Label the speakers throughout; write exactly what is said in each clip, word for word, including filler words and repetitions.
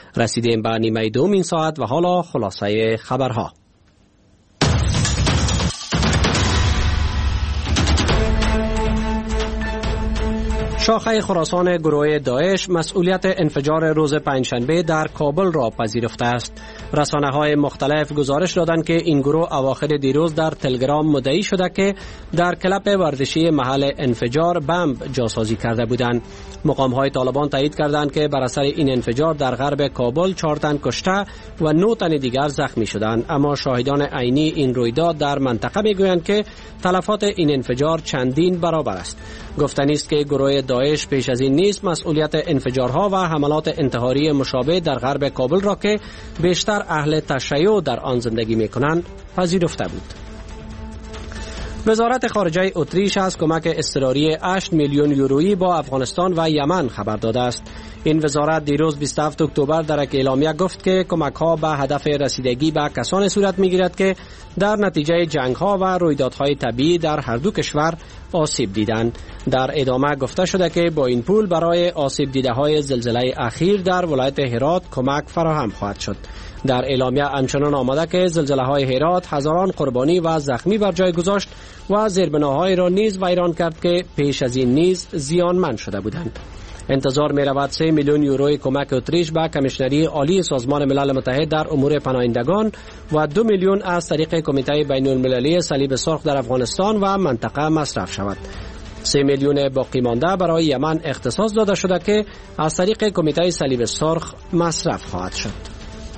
Speaker 1: رسیدیم به نیمه دوم این ساعت و حالا خلاصه خبرها. شاخه خراسان گروه داعش مسئولیت انفجار روز پنجشنبه در کابل را پذیرفته است. رسانه‌های مختلف گزارش دادند که این گروه اواخر دیروز در تلگرام مدعی شده که در کلب ورزشی محل انفجار بمب جاسازی کرده بودند. مقام‌های طالبان تایید کردند که بر اثر این انفجار در غرب کابل چهار تن کشته و نه تن دیگر زخمی شدند، اما شاهدان عینی این رویداد در منطقه میگویند که تلفات این انفجار چندین برابر است. گفتنی است که گروه داعش پیش از این نیز مسئولیت انفجارها و حملات انتحاری مشابه در غرب کابل را که بیشتر اهل تشیع در آن زندگی می‌کنند پذیرفته بود. وزارت خارجه اتریش از کمک اضطراری هشت میلیون یورویی با افغانستان و یمن خبر داده است. این وزارت دیروز بیست و هفتم اکتبر در یک اعلامیه گفت که کمک‌ها به هدف رسیدگی به کسانی صورت می‌گیرد که در نتیجه جنگ‌ها و رویدادهای طبیعی در هر دو کشور آسیب دیدند. در ادامه گفته شده که با این پول برای آسیب دیده‌های زلزله اخیر در ولایت هرات کمک فراهم خواهد شد. در اعلامیه همچنان آمده که زلزله‌های هرات هزاران قربانی و زخمی بر جای گذاشت و زیربناهای را نیز ویران کرد که پیش از این نیز زیانمند شده بودند. انتظار می رود سه میلیون یوروی کمک اتریش به کمیشنری عالی سازمان ملل متحد در امور پناهندگان و دو میلیون از طریق کمیته بین المللی صلیب سرخ در افغانستان و منطقه مصرف شود. سه میلیون باقی مانده برای یمن اختصاص داده شده که از طریق کمیته صلیب سرخ مصرف خواهد شد.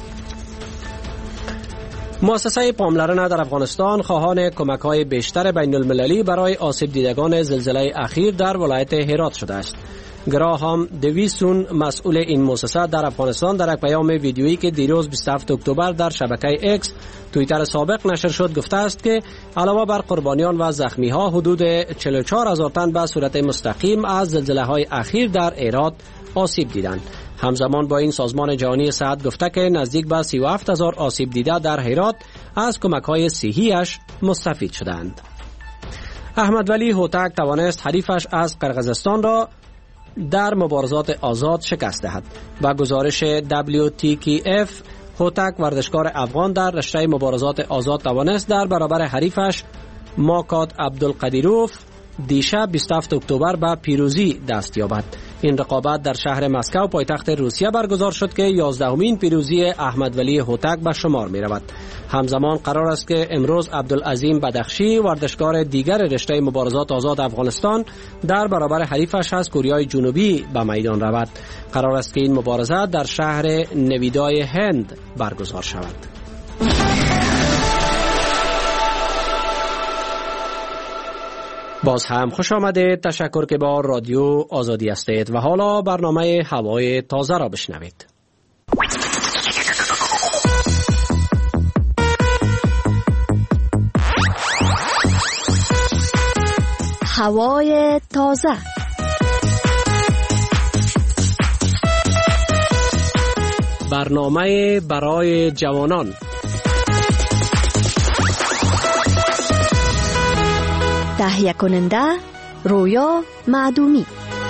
Speaker 1: مؤسسه پاملرنه در افغانستان خواهان کمک‌های بیشتر بین المللی برای آسیب دیدگان زلزله اخیر در ولایت هرات شده است. گراهام دویسون مسئول این مؤسسه در افغانستان در یک پیام ویدیویی که دیروز بیست و هفتم اکتبر در شبکه اکس توییتر سابق نشر شد گفته است که علاوه بر قربانیان و زخمی‌ها حدود چهل و چهار هزار تن به صورت مستقیم از زلزله‌های اخیر در هرات آسیب دیدند. همزمان با این سازمان جهانی صحت گفته که نزدیک به سی و هفت هزار آسیب دیده در هرات از کمک‌های صحی‌اش مستفید شدند. احمد ولی هوتک توانست حریفش از قرقیزستان را در مبارزات آزاد شکست دهد. با گزارش دبلیو تی کی اف هوتک ورزشکار افغان در رشته مبارزات آزاد توانست در برابر حریفش ماکات عبدالقدیروف دیشب بیست و هفتم اکتبر به پیروزی دست یابد. این رقابت در شهر مسکو پایتخت روسیه برگزار شد که یازدهمین پیروزی احمد ولی هوتک به شمار می رود. همزمان قرار است که امروز عبدالعظیم بدخشی ورزشکار دیگر رشته مبارزات آزاد افغانستان در برابر حریفش از کره جنوبی به میدان رود. قرار است که این مبارزه در شهر نویدای هند برگزار شود. باز هم خوش آمده. تشکر که با رادیو آزادی هستید و حالا برنامه هوای تازه را بشنوید.
Speaker 2: هوای تازه.
Speaker 1: برنامه برای جوانان.
Speaker 2: تهیه کننده رویا معدومی.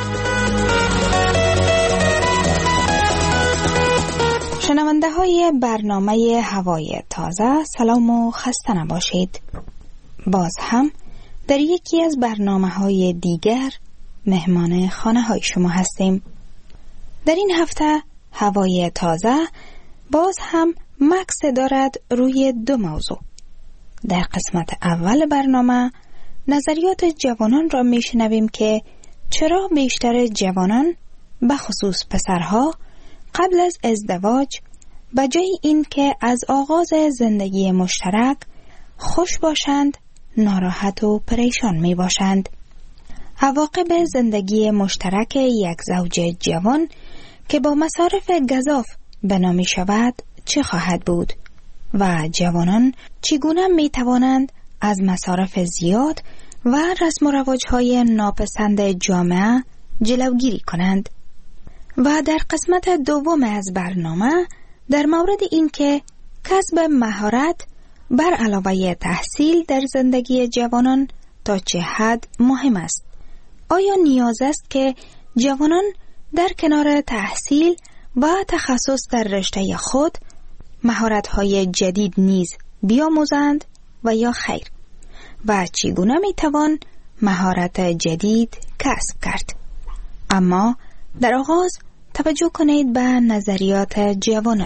Speaker 3: شنونده های برنامه هوای تازه، سلام و خسته نباشید. باز هم در یکی از برنامه های دیگر مهمان خانه های شما هستیم. در این هفته هوای تازه باز هم مکس دارد روی دو موضوع. در قسمت اول برنامه نظریات جوانان را میشنویم که چرا بیشتر جوانان به خصوص پسرها قبل از ازدواج به جای این که از آغاز زندگی مشترک خوش باشند ناراحت و پریشان می باشند. عواقب زندگی مشترک یک زوج جوان که با مصارف گزاف بنا می شود چه خواهد بود و جوانان چگونه می توانند از مصارف زیاد و رسم و رواج‌های ناپسند جامعه جلوگیری کنند. و در قسمت دوم از برنامه در مورد این که کسب مهارت بر علاوه تحصیل در زندگی جوانان تا چه حد مهم است. آیا نیاز است که جوانان در کنار تحصیل و تخصص در رشته خود مهارت‌های جدید نیز بیاموزند و یا خیر و چگونه میتوان مهارت جدید کسب کرد. اما در آغاز توجه کنید به نظریات جوانان.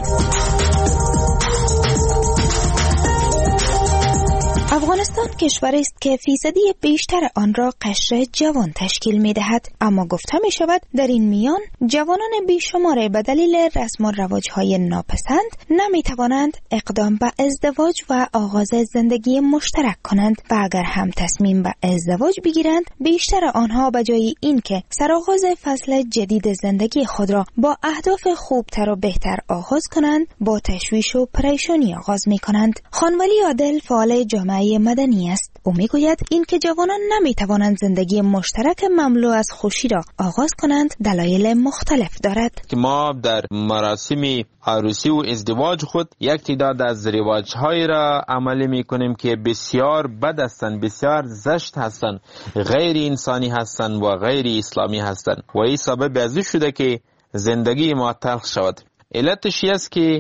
Speaker 3: افغانستان کشوری است که فیصدی بیشتر آن را قشر جوان تشکیل می دهد، اما گفته می شود در این میان جوانان بیشمار به دلیل رسم و رواج‌های ناپسند نمی توانند اقدام به ازدواج و آغاز زندگی مشترک کنند و اگر هم تصمیم به ازدواج بگیرند بیشتر آنها به جای اینکه سرآغاز فصل جدید زندگی خود را با اهداف خوبتر و بهتر آغاز کنند با تشویش و پریشانی آغاز می کنند. خانولی عادل فعال جامعه مدنی است. او میگوید این که جوانان نمیتوانند زندگی مشترک مملو از خوشی را آغاز کنند دلایل مختلف دارد.
Speaker 4: که ما در مراسم عروسی و ازدواج خود یک تعداد از رواج‌های را عملی میکنیم که بسیار بد هستند، بسیار زشت هستند، غیر انسانی هستند و غیر اسلامی هستند و این سبب از شده که زندگی ما تلخ شود. علتش است که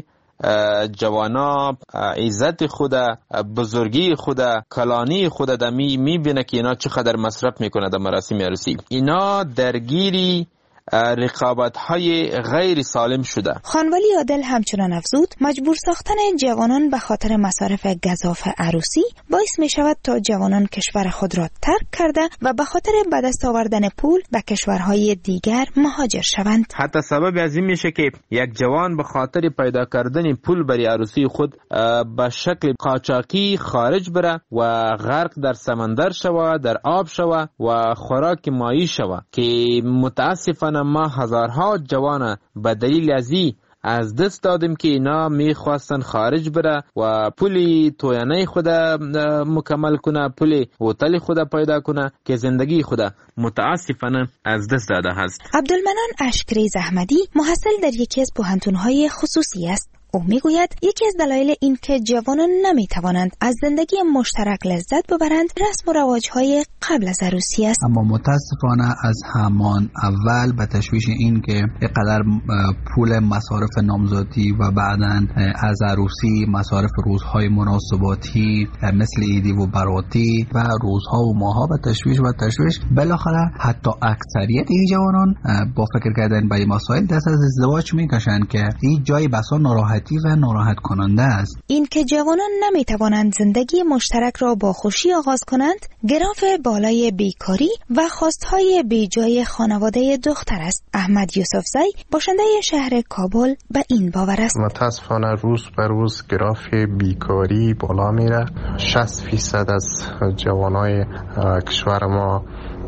Speaker 4: جوانا عزت خود، بزرگی خود، کلانی خود در می میبینه که اینا چقدر مصرف میکنه در مراسم عروسی. اینا درگیری رقابت های غیر سالم شده.
Speaker 3: خانولی عادل همچنان افزود مجبور ساختن جوانان به خاطر مصارف گزاف عروسی باعث می شود تا جوانان کشور خود را ترک کرده و به خاطر به دست آوردن پول به کشورهای دیگر مهاجر شوند.
Speaker 4: حتی سبب از این میشه که یک جوان به خاطر پیدا کردن پول برای عروسی خود به شکل قاچاقی خارج بره و غرق در سمندر شوه، در آب شوه و خوراک مایی شوه که متاسفانه ما هزارها جوان به دلیل ازی از دست دادیم که اینا میخواستن خارج بره و پولی توینه خود مکمل کنه، پولی هتل خود پیدا کنه که زندگی خود متاسفانه از دست داده هست.
Speaker 3: عبدالمنان اشکری زحمدی محصل در یکی از پوهنتون‌های خصوصی است. او میگوید یکی از دلایل این که جوانان نمیتوانند از زندگی مشترک لذت ببرند رسم و رواج‌های قبل از عروسی است.
Speaker 5: اما متاسفانه از همان اول به تشویش این که اینقدر پول مصارف نامزادی و بعداً از عروسی مصارف روزهای مناسباتی مثل عیدی و براتی و روزها و ماها به تشویش و تشویش بالاخره حتی اکثریت این جوانان با فکر کردن به مسائل دست از ازدواج میکشند که این جای بسا ناراحت و ناراحت کننده است.
Speaker 3: این که جوانان نمیتوانند زندگی مشترک را با خوشی آغاز کنند گراف بالای بیکاری و خواستهای بیجای خانواده دختر است. احمد یوسفزی باشنده شهر کابل به این باور است.
Speaker 6: متاسفانه روز به روز گراف بیکاری بالا میره. شصت فیصد از جوانای کشور ما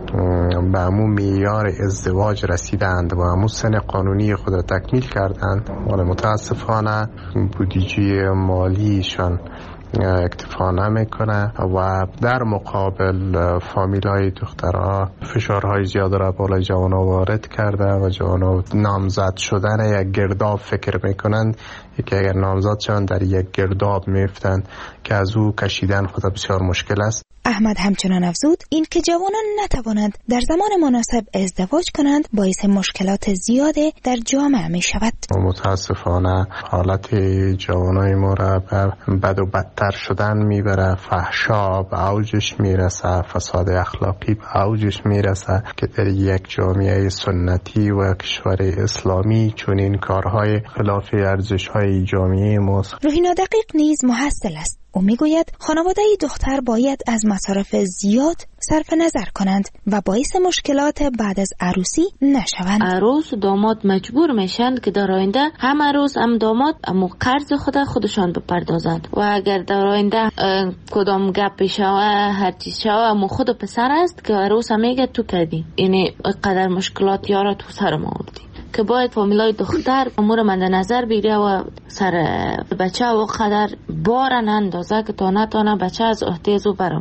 Speaker 6: به همون معیار ازدواج رسیدند و همون سن قانونی خود را تکمیل کردند، ولی متاسفانه بودجه مالیشان اکتفا نمیکنه و در مقابل فامیلای دخترها فشارهای زیاد را بالای جوانا وارد کرده و جوانا نامزد شدن یک گرداب فکر میکنند که اگر نامزد شوند در یک گرداب میفتند که از او کشیدن خود بسیار مشکل است.
Speaker 3: احمد همچنان افزود این که جوانان نتوانند در زمان مناسب ازدواج کنند باعث مشکلات زیاده در جامعه می شود.
Speaker 6: متاسفانه حالت جوانای ما را به بد و بدتر شدن میبره، فحشا به اوجش میرسه، فساد اخلاقی به اوجش میرسه که در یک جامعه سنتی و کشور اسلامی چون این کارهای خلاف ارزش‌های جامعه ماست.
Speaker 3: روحینا دقیق نیز محصل است. او میگوید خانواده دختر باید از مصارف زیاد صرف نظر کنند و باعث مشکلات بعد از عروسی نشوند.
Speaker 7: عروس و داماد مجبور میشن که در آینده هم عروس هم داماد امو قرض خود خودشان بپردازند و اگر در آینده کدام گپ شوه هر چیز شوه امو خود پسر است که عروس هم میگه تو کردی، یعنی قدر مشکلات یارا تو سر ما آوردی که باید فامیلای دختر امور مد نظر بگیره و سر بچه و قدر بار نندازه که تا نتانه بچه از احتیاج و برامه.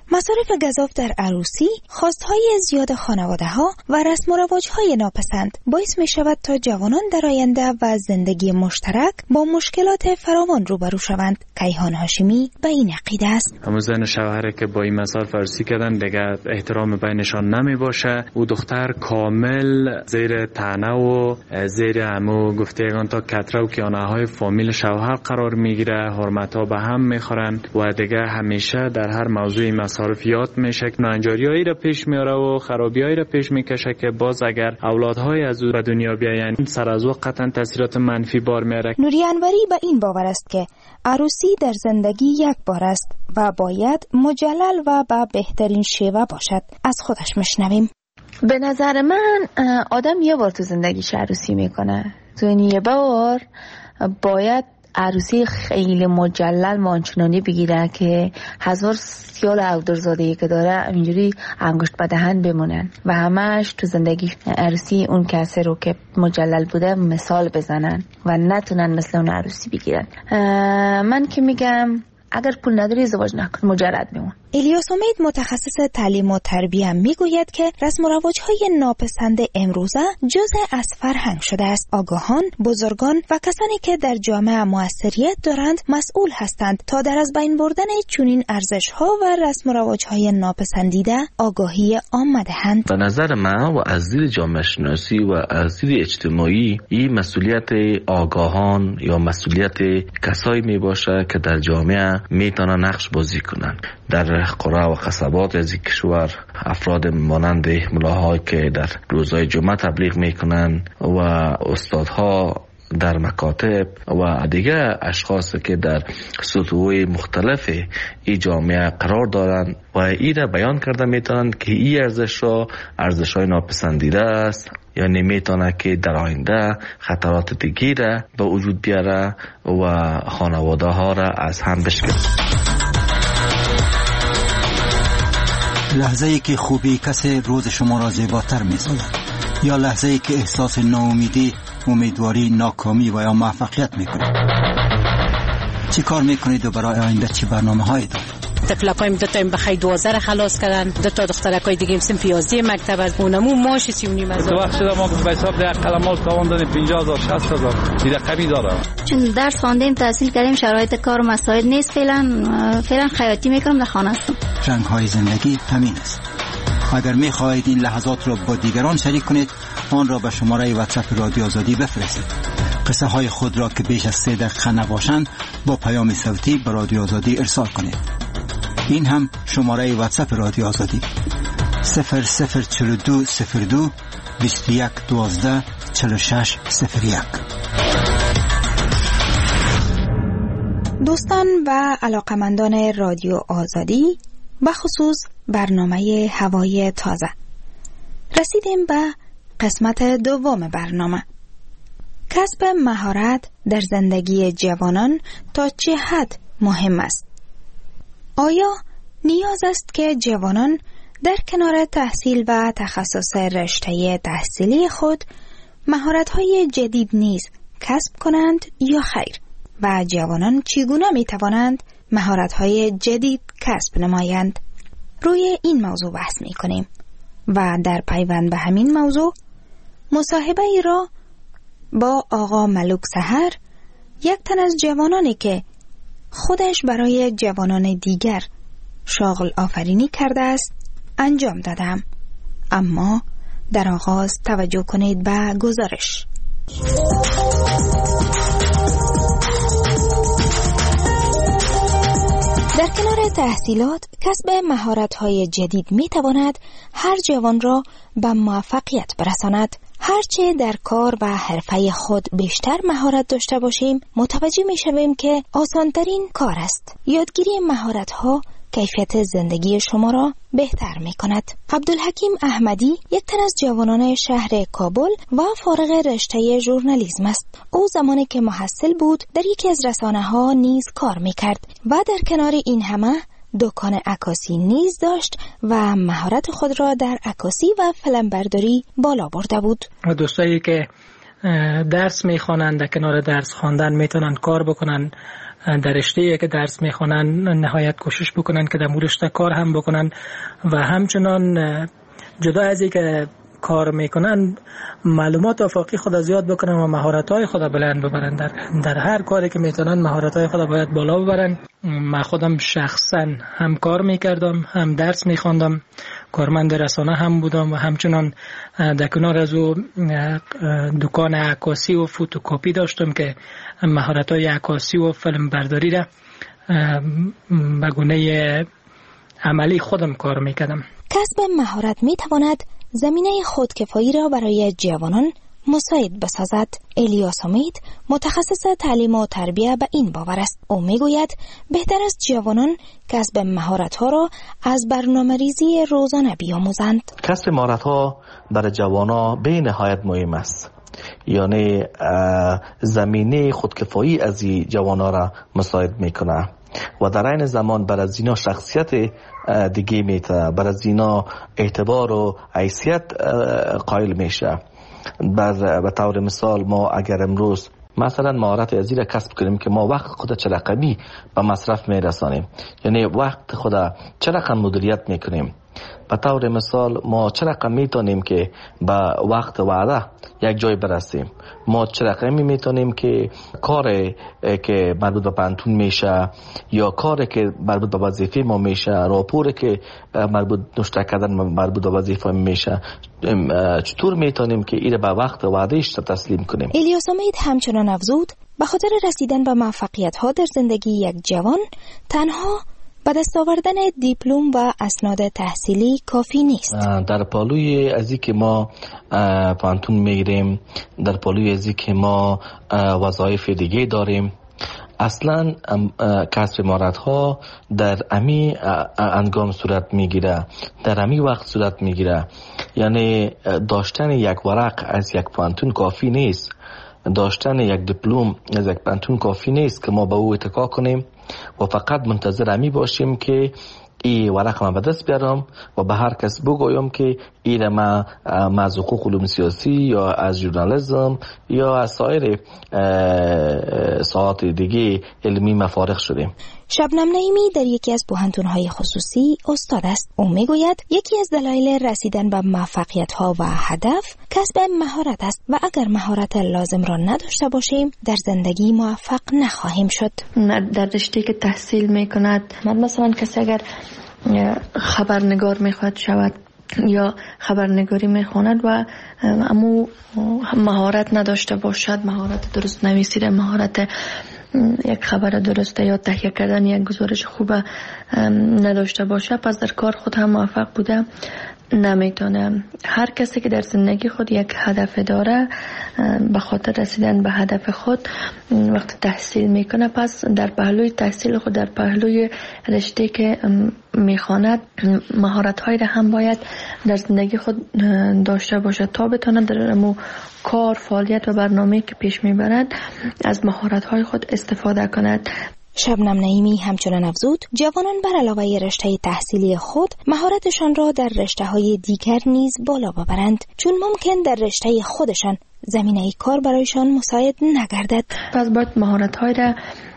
Speaker 3: مصارف گزاف در عروسی، خواستهای زیاد خانواده ها و رسم و رواج های ناپسند باعث می شود تا جوانان در آینده و زندگی مشترک با مشکلات فراوان روبرو شوند. کیهان هاشمی به این عقیده است.
Speaker 8: همون زن شوهره که با این مصارف عروسی کردن دیگه احترام بینشان نمی باشه. او دختر کامل زیر طعنه و زیر همو گفتگان تا کتره و کیانه های فامیل شوهر قرار میگیره، حرمت ها به هم میخورن و دیگه همیشه در هر موضوع مصارف یاد میشه که ناانجاریایی را پیش میاره و خرابیایی را پیش میکشه که باز اگر اولادهای از او به دنیا بیاین سر از او قطعا تاثیرات منفی بار میاره.
Speaker 3: نوری انوری به این باور است که عروسی در زندگی یک بار است و باید مجلل و به بهترین شیوه باشد. از خودش میشنویم.
Speaker 7: به نظر من آدم یه بار تو زندگیش عروسی میکنه، تو این یه بار باید عروسی خیلی مجلل مانچنانی بگیره که هزار سیال اودرزادهی که داره اینجوری انگشت به دهن بمونن و همش تو زندگی عروسی اون کسی رو که مجلل بوده مثال بزنن و نتونن مثل اون عروسی بگیرن. من که میگم اگر پول نداری ازدواج نکن، مجرد بمون.
Speaker 3: الیاس امید متخصص تعلیم و تربیه میگوید که رسم و رواج‌های ناپسند امروزه جزء از فرهنگ شده است. آگاهان، بزرگان و کسانی که در جامعه موثریت دارند مسئول هستند تا در از بین بردن چنین ارزش‌ها و رسم و رواج‌های ناپسندیده آگاهی عامه دهند.
Speaker 9: به نظر من و از دید جامعه شناسی و از دید اجتماعی این مسئولیت آگاهان یا مسئولیت کسایی میباشه که در جامعه میتونن نقش بازی کنند. در قرى و قصبات از این کشور افراد مانند ملاها که در روزهای جمعه تبلیغ میکنن و استادها در مکاتب و دیگه اشخاص که در سطوح مختلف این جامعه قرار دارند و این را بیان کرده میتونن که این ارزش را ارزش های ناپسندیده است، یعنی میتونه که در آینده خطرات دیگه را به وجود بیاره و خانواده ها را از هم بشکنه.
Speaker 10: لحظه ای که خوبی کسی روز شما را زیباتر می‌سازد یا لحظه ای که احساس ناامیدی، امیدواری، ناکامی و یا موفقیت می‌کنید. چی کار می‌کنید و برای آینده چی برنامه‌هایی دارید؟
Speaker 11: طفلکایم دو تا بخای دوازده را خلاص کردن، دو تا دخترکای دیگه هم سن پیازی مکتب از اونمو ماش سی و نیم هزار.
Speaker 12: تو وقت شده ما به حساب ده قلمال تاوان دادیم پنجاه هزار شصت هزار دیگه کمی داره.
Speaker 13: چون درس خواندیم تحصیل کردیم شرایط کار و مسائل نیست، فعلا فعلا خیاطی میکنم در خانه هستم.
Speaker 10: رنگ‌های زندگی همین است. اگر می‌خواهید این لحظات را با دیگران شریک کنید، آن را به شماره واتساپ رادیو آزادی بفرستید. قصه های خود را که بیش از سه دقیقه نباشند با پیام صوتی به رادیو آزادی ارسال کنید. این هم شماره واتساپ رادیو آزادی صفر صفر چهل و دو صفر دو بیست و یک دوازده چهل و شش صفر یک.
Speaker 3: دوستان و علاقمندان رادیو آزادی، بخصوص برنامه هوای تازه، رسیدیم به قسمت دوم برنامه. کسب مهارت در زندگی جوانان تا چه حد مهم است؟ آیا نیاز است که جوانان در کنار تحصیل و تخصص رشته تحصیلی خود مهارت‌های جدید نیز کسب کنند یا خیر؟ و جوانان چگونه می توانند مهارت‌های جدید کسب نمایند؟ روی این موضوع بحث می کنیم و در پیوند به همین موضوع مصاحبه ای را با آقا ملوک سحر، یک تن از جوانانی که خودش برای جوانان دیگر شاغل آفرینی کرده است انجام دادم. اما در آغاز توجه کنید به گزارش. در کنار تحصیلات، کسب مهارت‌های جدید می‌تواند هر جوان را به موفقیت برساند. هرچه در کار و حرفه خود بیشتر مهارت داشته باشیم، متوجه می‌شویم که آسان‌ترین کار است. یادگیری مهارت‌ها کیفیت زندگی شما را بهتر می‌کند. عبدالحکیم احمدی یک تن از جوانان شهر کابل و فارغ رشته ژورنالیسم است. او زمانی که محصل بود در یکی از رسانه‌ها نیز کار می‌کرد و در کنار این همه دکان عکاسی نیز داشت و مهارت خود را در عکاسی و فیلمبرداری بالا برده بود.
Speaker 14: دوستایی که درس میخوانند در کنار درس خواندن میتونن کار بکنن در رشته‌ای که درس میخوانن نهایت کوشش بکنن که در رشته کار هم بکنن و همچنان جدا از اینکه کار میکنن معلومات افاقی خود زیاد بکنن و مهارت‌های خود بلند ببرن. در, در هر کاری که میتونن مهارت‌های خود باید بالا ببرن. من خودم شخصا هم کار میکردم، هم درس میخواندم، کارمند رسانه هم بودم و همچنان در کنار از او دکان عکاسی و فوتوکپی داشتم که مهارت‌های عکاسی و فیلم برداری را به گونه عملی خودم کار میکردم.
Speaker 3: کسب مهارت میتواند زمینه خودکفایی را برای جوانان مساعد بسازد. الیاس امید متخصص تعلیم و تربیه به این باور است. او میگوید بهتر است جوانان کسب مهارت‌ها را از برنامه‌ریزی روزانه بیاموزند.
Speaker 9: کسب مهارت‌ها برای جوانان به نهایت مهم است. یعنی زمینه خودکفایی از این جوانان را مساعد میکنه و در این زمان بر از اینا شخصیت دیگه میته، بر از اینا اعتبار و حیثیت قائل میشه. بر به طور مثال ما اگر امروز مثلا مهارت ازی را کسب کنیم که ما وقت خود چه رقمی به مصرف میرسانیم، یعنی وقت خود چه رقم مدیریت میکنیم، به طور مثال ما چه رقم میتونیم که به وقت وعده یک جای برسیم، ما چه رقمی میتونیم که کار که مربوط به پانتون میشه یا کار که مربوط به وظیفه ما میشه، راپور که مربوط نشته کردن مربوط به وظیفه میشه، چطور میتونیم که این به وقت وعدهش تسلیم کنیم.
Speaker 3: الیاس امید همچنان افزود به خاطر رسیدن به موفقیت ها در زندگی یک جوان تنها به دست آوردن دیپلم و اسناد تحصیلی کافی نیست.
Speaker 9: در پالوی ازی که ما پانتون میگیریم، در پالوی ازی که ما وظایف دیگه داریم، اصلا کسب مهارت ها در امی انگام صورت میگیره، در امی وقت صورت میگیره. یعنی داشتن یک ورق از یک پانتون کافی نیست، داشتن یک دیپلم از یک پانتون کافی نیست که ما به او اتکا کنیم و فقط منتظر امی باشیم که ای ورق ما به دست بیارم و به هر کس بگویم که این ما از حقوق علوم سیاسی یا از ژورنالیسم یا از سایر ساعات دیگه علمی مفارغ شدیم.
Speaker 3: شبنم نعیمی در یکی از پوهنتون‌های خصوصی استاد است. او میگوید یکی از دلایل رسیدن به موفقیت‌ها و هدف کسب مهارت است و اگر مهارت لازم را نداشته باشیم در زندگی موفق نخواهیم شد.
Speaker 15: در رشته که تحصیل میکند، مثلا کسی اگر خبرنگار میخواد شود یا خبرنگاری میخواند و اما مهارت نداشته باشد، مهارت درست نویسیدن، مهارت یک خبر درسته یا تهیه کردن یک گزارش خوبه نداشته باشه، پس در کار خود هم موفق بوده نمیتونه. هر کسی که در زندگی خود یک هدف داره، به خاطر رسیدن به هدف خود وقت تحصیل میکنه، پس در پهلوی تحصیل خود، در پهلوی رشته که میخواند، مهارت هایی را هم باید در زندگی خود داشته باشه تا بتونه در مو کار، فعالیت و برنامه که پیش میبرد از مهارت های خود استفاده کند.
Speaker 3: شبنم نعیمی همچنان افزود جوانان بر علاوه رشته تحصیلی خود مهارتشان را در رشته‌های دیگر نیز بالا ببرند، چون ممکن در رشته خودشان زمینه کار برایشان مساعد نگردد.
Speaker 15: پس باید مهارت‌های را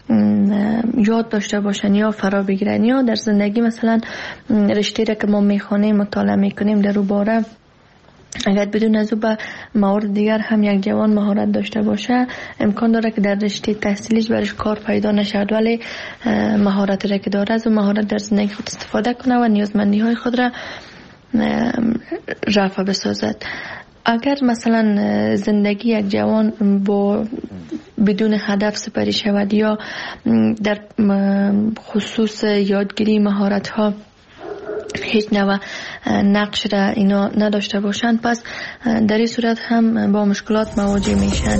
Speaker 15: یاد داشته باشن یا فرا بگیرن، یا در زندگی مثلا رشته را که ما میخوانیم مطالعه میکنیم در او باره اگر بدون از او به موارد دیگر هم یک جوان مهارت داشته باشه، امکان داره که در رشته تحصیلیش برش کار پیدا نشد، ولی مهارت را که داره از اون مهارت در زندگی خود استفاده کنه و نیازمندی های خود را رفع بسازد. اگر مثلا زندگی یک جوان با بدون هدف سپری شود یا در خصوص یادگیری مهارت ها هیچ نوع نقش را اینا نداشته باشند، پس در این صورت هم با مشکلات مواجه میشن.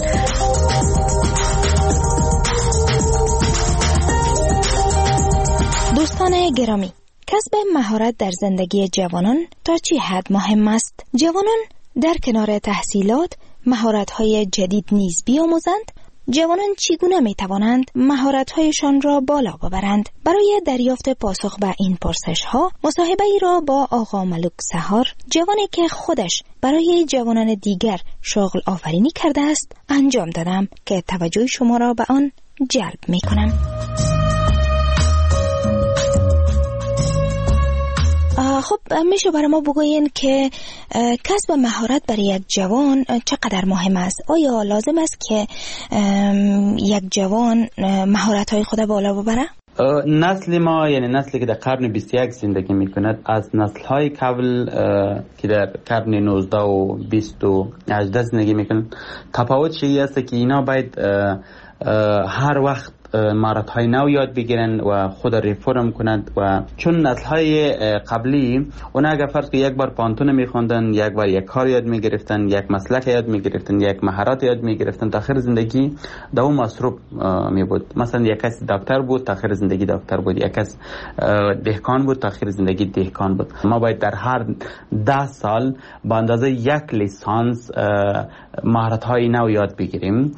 Speaker 3: دوستان گرامی، کسب مهارت در زندگی جوانان تا چه حد مهم است؟ جوانان در کنار تحصیلات مهارت‌های جدید نیز بیاموزند. جوانان چگونه می توانند مهارت‌هایشان را بالا ببرند؟ برای دریافت پاسخ به این پرسش‌ها مصاحبه ای را با آقا ملک سحار، جوانی که خودش برای جوانان دیگر شغل آفرینی کرده است، انجام دادم که توجه شما را به آن جلب میکنن. خب میشه برای ما بگوین که کسب مهارت برای یک جوان چقدر مهم است؟ آیا لازم است که یک جوان مهارت‌های خود بالا ببره؟
Speaker 16: نسل ما، یعنی نسلی که در قرن بیست و یک زندگی میکند، از نسل‌های قبل که در قرن نوزده و بیست و هجده زندگی میکنند تفاوت چیزی است که اینا باید هر وقت مهارت‌های نو یاد بگیرن و خود ریفرم کنند. و چون نسل‌های قبلی اونا اگر فرض که یک بار پانتون می‌خوندن، یک بار یک کار یاد می‌گرفتن، یک مسلک یاد می‌گرفتن، یک مهارت یاد می‌گرفتن، تا آخر زندگی در اون مصروف می‌بود. مثلا یک کس دکتر بود، تا آخر زندگی دکتر بود. یک کس دهقان بود، تا آخر زندگی دهقان بود. ما باید در هر ده سال با اندازه یک لیسانس مهارت‌های نو یاد بگیریم.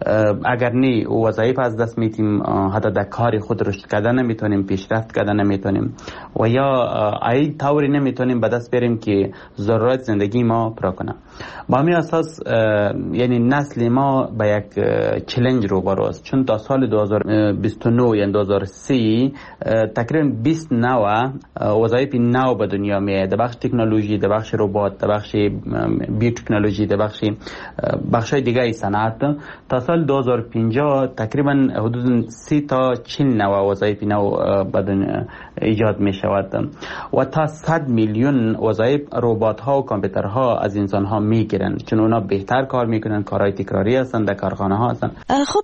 Speaker 16: اگر نه وظایف از دست می‌دیم، حتی در کار خود رشد کردن نمیتونیم، پیشرفت کردن نمیتونیم و یا ای طوری نمیتونیم به دست بیاریم که ضرورت زندگی ما پورا کنه. با همین اساس یعنی نسل ما به یک چالش روبرو است، چون تا سال دو هزار و بیست و نه یعنی دو هزار و سی تقریبا بیست نوع وظایف نو به دنیا میاد، در بخش تکنولوژی، در بخش ربات، در بخش بیوتکنولوژی، در بخش بخشای دیگه صنعت. تا سال دو هزار و پنجاه تقریبا حدود سی تا چهل نوع وظایف نو بدن ایجاد می شود و تا صد میلیون وظایف ربات ها و کامپیوترها از انسان ها می گیرن، چون اونا بهتر کار میکنن، کارهای تکراری هستن، در کارخانه ها هستن.
Speaker 3: خب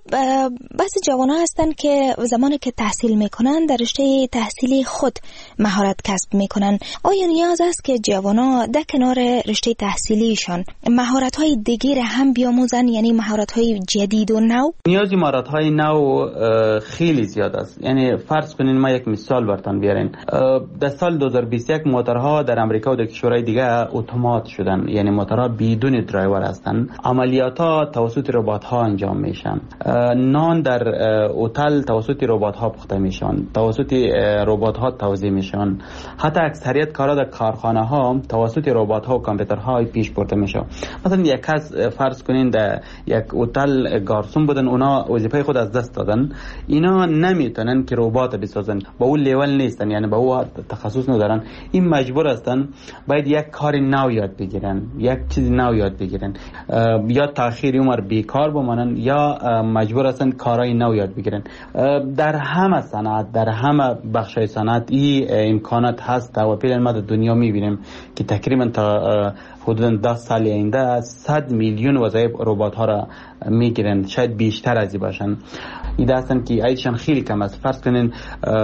Speaker 3: بس جوان ها هستن که زمانی که تحصیل میکنن در رشته تحصیلی خود مهارت کسب میکنن. آیا نیاز است که جوان ها در کنار رشته تحصیلیشان مهارت های دیگه هم بیاموزن، یعنی مهارت های جدید و نو؟
Speaker 16: نیازی مهارت های نو خیلی زیاد است. یعنی فرض کنین ما یک مثال براتون بیارین. در سال دو هزار و بیست و یک موتورها در امریکا و در کشورهای دیگه اتومات شدن، یعنی موتورها بدون درایور هستن. عملیات‌ها توسط ربات‌ها انجام میشن. نان در هتل توسط ربات‌ها پخته میشن، توسط ربات‌ها توزیع میشن. حتی اکثریت کارا در کارخانه‌ها توسط ربات‌ها و کامپیوترها پیش برده میشه. مثلا یک کس فرض کنین در یک هتل گارسون بودن، اونا وظیفه خود از دست دادن. اینا نمیتونن که ربات بسازن، با اون لیول نیستن، یعنی با اون تخصص ندارن. این مجبور هستن باید یک کار نو یاد بگیرن، یک چیز نو یاد بگیرن، یا تأخیر عمر بیکار بمانن یا مجبور هستن کارهای نو یاد بگیرن. در همه صنعت، در همه بخشای صنعت این امکانات هست و پیل ما در دنیا میبینیم که تقریبا تا حدود ده سال آینده صد میلیون وظایف ربات ها را میگیرن، شاید بیشتر از این باشن. این هستن که ایشان خیلی کم است. فرض کنین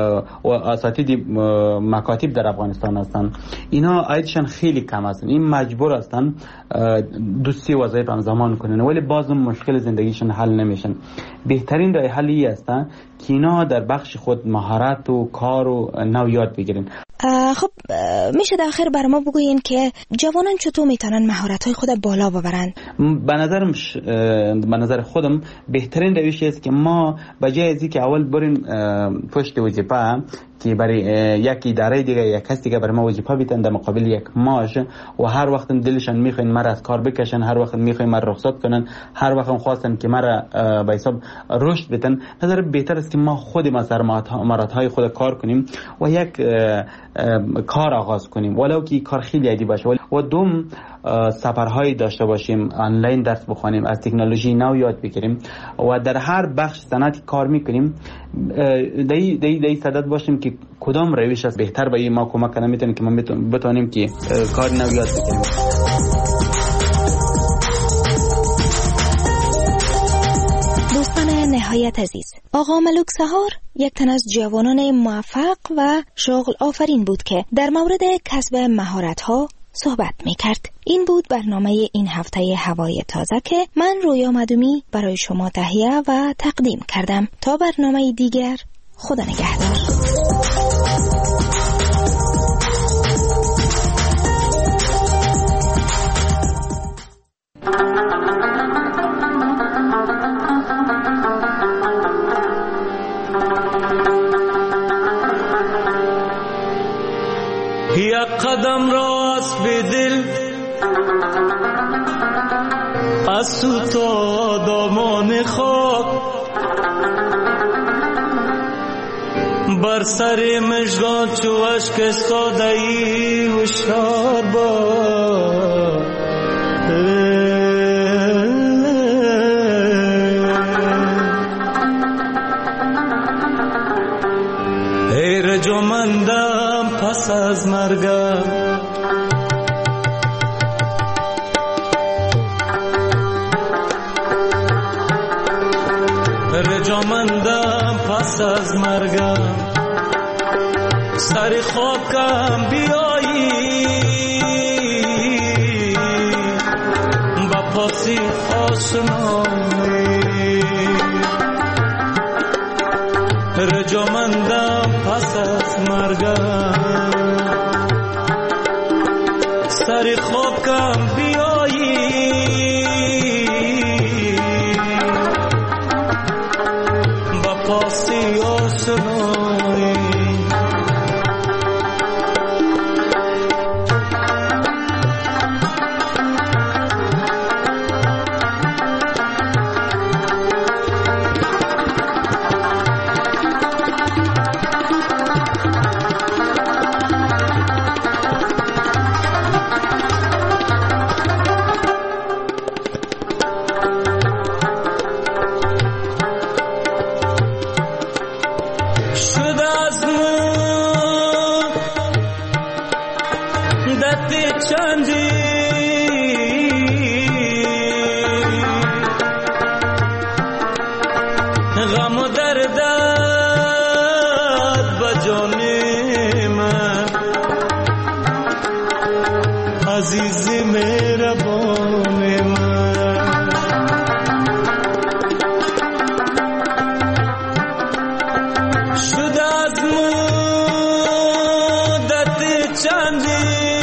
Speaker 16: و اساتید مکاتب در افغانستان هستن، اینا ایشان خیلی کم هستن. این مجبور هستن دو سه وظایف هم زمان کنن، ولی بازم مشکل زندگیشون حل نمیشن. بهترین راه حلی هستن که اینا در بخش خود مهارت و کار و نو یاد بگیرن.
Speaker 3: خب میشه در آخر بر ما بگوین که جوانان چطور میتونن مهارت‌های خود بالا ببرن؟
Speaker 16: به نظرم به نظر خودم بهترین روش است که ما بجای از اینکه اول بریم پشت وظیفه که برای یک اداره دیگه یک کس دیگه برای ما وظیفه بیتن در مقابل یک ماش و هر وقت دلشان میخواین مرا از کار بکشن، هر وقت میخواین مرا رخصت کنن، هر وقت خواستن که مرا به حساب رشد بدن، نظر بهتر است که ما خودیم از مهارت‌های خود کار کنیم و یک کار آغاز کنیم، ولو که کار خیلی عادی باشه، و دوم سفرهایی داشته باشیم، آنلاین درس بخونیم، از تکنولوژی نو یاد بگیریم و در هر بخش صنعتی کار میکنیم دی دی دی صدد باشیم که کدام روش است بهتر به ما کمک کنه میتونه که ما بتونیم که کار نو یاد بگیریم.
Speaker 3: دوستان نهایت عزیز، آقا ملوک سهار یک تن از جوانان موفق و شغل آفرین بود که در مورد کسب مهارت‌ها صحبت می‌کرد. این بود برنامه این هفته هوای تازه که من رویا مدومی برای شما تهیه و تقدیم کردم. تا برنامه دیگر، خدا نگهدار.
Speaker 17: یک قدم راست به دل از تو تا دامان خاک، بر سر مژگان چو اشک استاده ای هوشیار باش. ای رجامندم پس از مرگم، رجامندم پس از مرگم، سر خاکم بیایی با پاسی آشنایی. رجامندم پس از مرگم، سر خاکم بیایی با پاسی آشنایی. غم و دردت بجان من عزیز مهربان من. شد از مدت چندی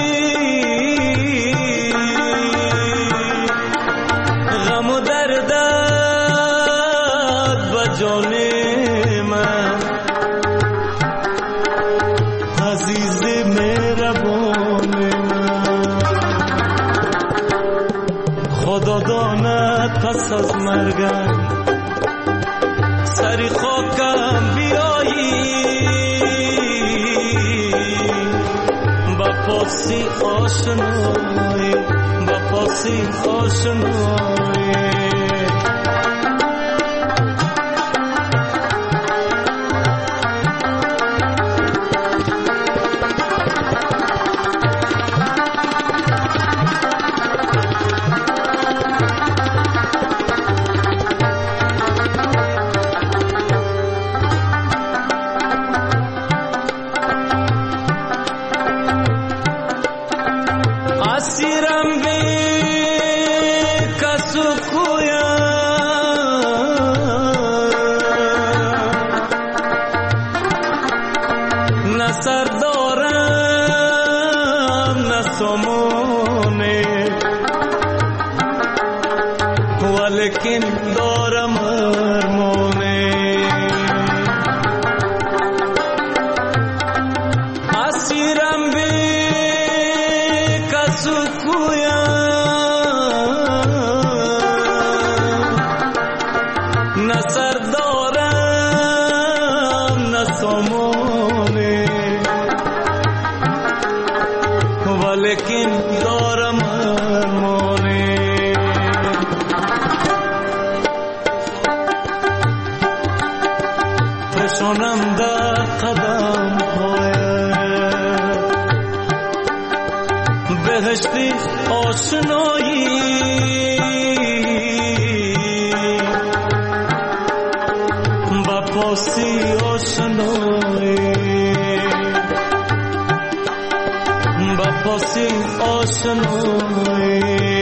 Speaker 17: غم و دردت جان من عزیز مهربان من. خدا داند پس از مرگم سری خاکم بیایی با پاسی آشنایی، با پاسی آشنایی. اسیرم به کسو کویم، نه سر دارم نه سامانه، ولیکن دارم ارمانه. اسیرم به نه سر دارم نه سامانه، ولیکن دارم ارمانه. پشانم در قدم هایت بهشتی آشنایی، با پاسی آشنایی، با پاسی آشنایی.